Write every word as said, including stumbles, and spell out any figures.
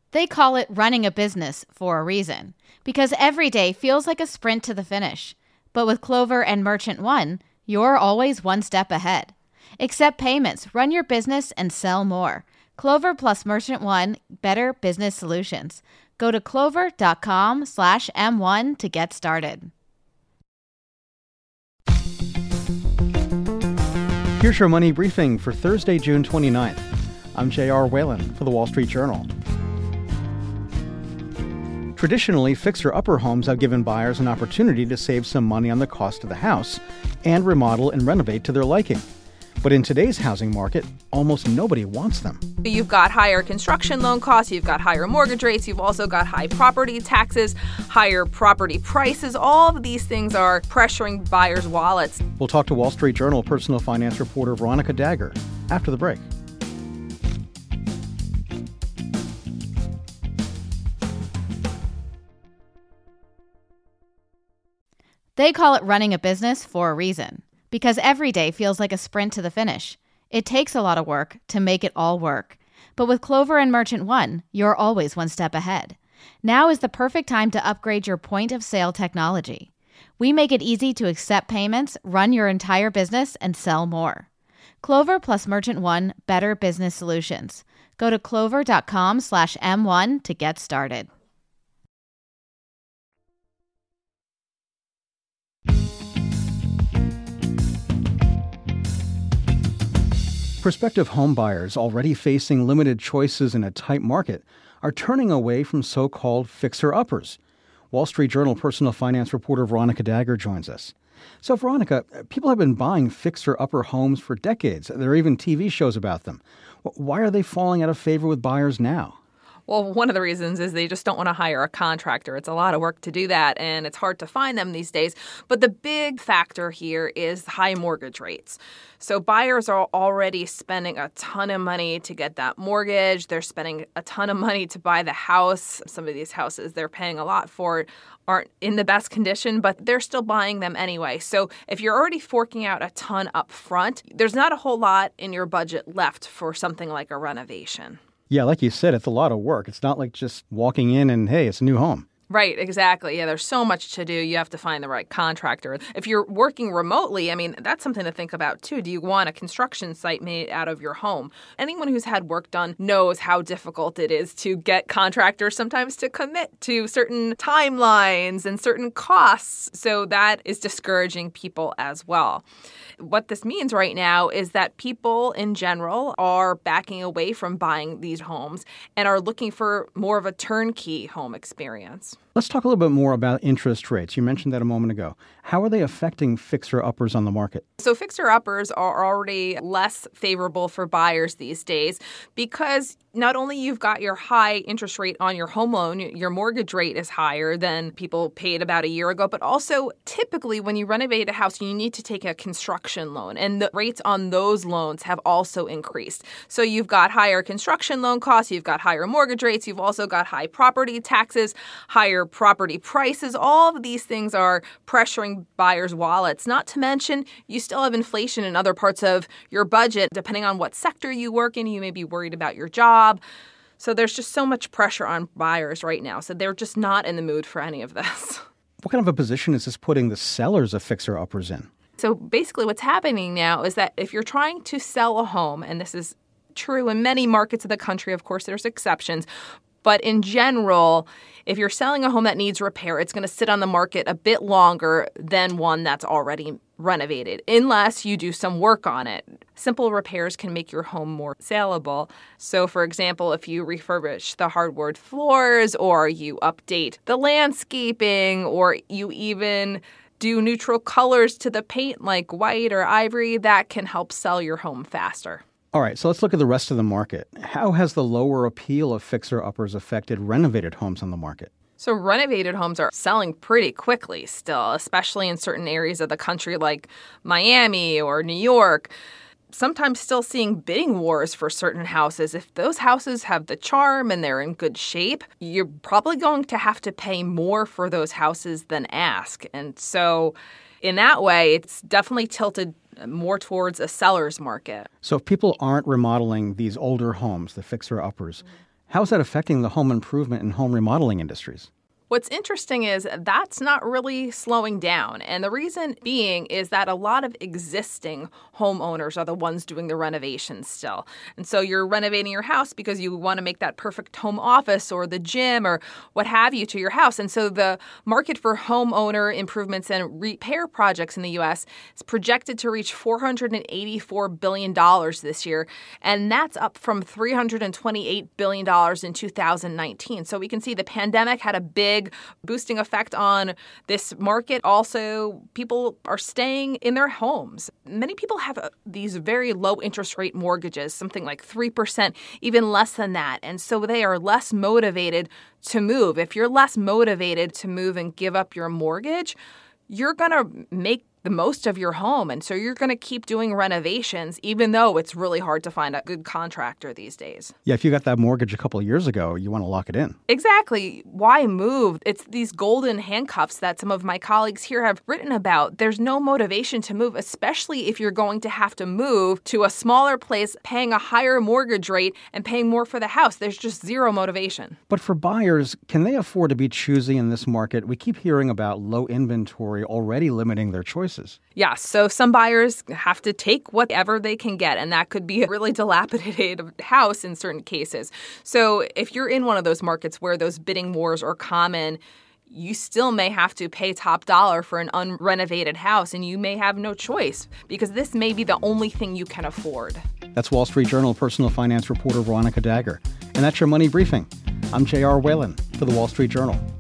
They call it running a business for a reason, because every day feels like a sprint to the finish. But with Clover and Merchant One, you're always one step ahead. Accept payments, run your business, and sell more. Clover plus Merchant One, better business solutions. Go to clover.com slash M1 to get started. Here's your money briefing for Thursday, June twenty-ninth. I'm J R Whalen for The Wall Street Journal. Traditionally, fixer-upper homes have given buyers an opportunity to save some money on the cost of the house and remodel and renovate to their liking. But in today's housing market, almost nobody wants them. You've got higher construction loan costs, you've got higher mortgage rates, you've also got high property taxes, higher property prices. All of these things are pressuring buyers' wallets. We'll talk to Wall Street Journal personal finance reporter Veronica Dagher after the break. They call it running a business for a reason, because every day feels like a sprint to the finish. It takes a lot of work to make it all work. But with Clover and Merchant One, you're always one step ahead. Now is the perfect time to upgrade your point-of-sale technology. We make it easy to accept payments, run your entire business, and sell more. Clover plus Merchant One, better business solutions. Go to clover.com slash M1 to get started. Prospective home buyers already facing limited choices in a tight market are turning away from so-called fixer-uppers. Wall Street Journal personal finance reporter Veronica Dagher joins us. So, Veronica, people have been buying fixer-upper homes for decades. There are even T V shows about them. Why are they falling out of favor with buyers now? Well, one of the reasons is they just don't want to hire a contractor. It's a lot of work to do that, and it's hard to find them these days. But the big factor here is high mortgage rates. So buyers are already spending a ton of money to get that mortgage. They're spending a ton of money to buy the house. Some of these houses they're paying a lot for aren't in the best condition, but they're still buying them anyway. So if you're already forking out a ton up front, there's not a whole lot in your budget left for something like a renovation. Yeah, like you said, it's a lot of work. It's not like just walking in and, hey, it's a new home. Right, exactly. Yeah, there's so much to do. You have to find the right contractor. If you're working remotely, I mean, that's something to think about, too. Do you want a construction site made out of your home? Anyone who's had work done knows how difficult it is to get contractors sometimes to commit to certain timelines and certain costs. So that is discouraging people as well. What this means right now is that people in general are backing away from buying these homes and are looking for more of a turnkey home experience. Let's talk a little bit more about interest rates. You mentioned that a moment ago. How are they affecting fixer-uppers on the market? So fixer-uppers are already less favorable for buyers these days because not only you've got your high interest rate on your home loan, your mortgage rate is higher than people paid about a year ago, but also typically when you renovate a house, you need to take a construction loan, and the rates on those loans have also increased. So you've got higher construction loan costs, you've got higher mortgage rates, you've also got high property taxes, higher property prices. All of these things are pressuring buyers' wallets, not to mention you still have inflation in other parts of your budget. Depending on what sector you work in, you may be worried about your job. So there's just so much pressure on buyers right now. So they're just not in the mood for any of this. What kind of a position is this putting the sellers of fixer-uppers in? So basically what's happening now is that if you're trying to sell a home, and this is true in many markets of the country, of course, there's exceptions, but in general, if you're selling a home that needs repair, it's going to sit on the market a bit longer than one that's already renovated, unless you do some work on it. Simple repairs can make your home more saleable. So, for example, if you refurbish the hardwood floors, or you update the landscaping, or you even do neutral colors to the paint like white or ivory, that can help sell your home faster. All right, so let's look at the rest of the market. How has the lower appeal of fixer-uppers affected renovated homes on the market? So renovated homes are selling pretty quickly still, especially in certain areas of the country like Miami or New York. Sometimes still seeing bidding wars for certain houses. If those houses have the charm and they're in good shape, you're probably going to have to pay more for those houses than ask. And so in that way, it's definitely tilted more towards a seller's market. So if people aren't remodeling these older homes, the fixer-uppers, How's that affecting the home improvement and home remodeling industries? What's interesting is that's not really slowing down. And the reason being is that a lot of existing homeowners are the ones doing the renovations still. And so you're renovating your house because you want to make that perfect home office or the gym or what have you to your house. And so the market for homeowner improvements and repair projects in the U S is projected to reach four hundred eighty-four billion dollars this year. And that's up from three hundred twenty-eight billion dollars in two thousand nineteen. So we can see the pandemic had a big boosting effect on this market. Also, people are staying in their homes. Many people have uh, these very low interest rate mortgages, something like three percent, even less than that. And so they are less motivated to move. If you're less motivated to move and give up your mortgage, you're going to make the most of your home. And so you're going to keep doing renovations, even though it's really hard to find a good contractor these days. Yeah, if you got that mortgage a couple of years ago, you want to lock it in. Exactly. Why move? It's these golden handcuffs that some of my colleagues here have written about. There's no motivation to move, especially if you're going to have to move to a smaller place, paying a higher mortgage rate and paying more for the house. There's just zero motivation. But for buyers, can they afford to be choosy in this market? We keep hearing about low inventory already limiting their choices. Yeah, so some buyers have to take whatever they can get, and that could be a really dilapidated house in certain cases. So if you're in one of those markets where those bidding wars are common, you still may have to pay top dollar for an unrenovated house, and you may have no choice because this may be the only thing you can afford. That's Wall Street Journal personal finance reporter Veronica Dagher. And that's your Money Briefing. I'm J R. Whalen for the Wall Street Journal.